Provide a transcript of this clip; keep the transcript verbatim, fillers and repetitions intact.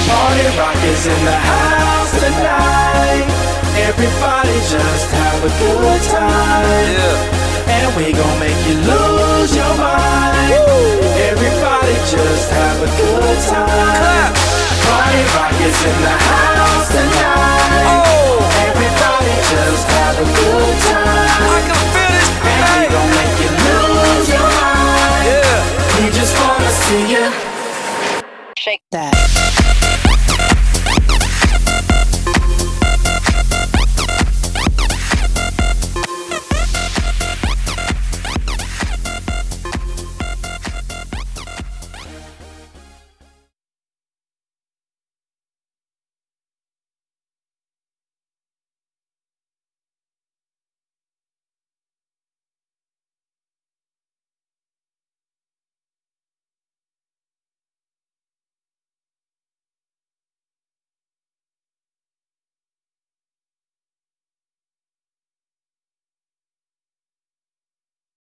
Party Rock is in the house tonight. Everybody just have a good time. Yeah. And we gon' make you lose your mind. Woo. Everybody just have a good time. Clap. Party Rock is in the house tonight. Oh. Everybody just have a good time. I can feel it. And we gon' make you lose your mind. Yeah. We just wanna see you shake that.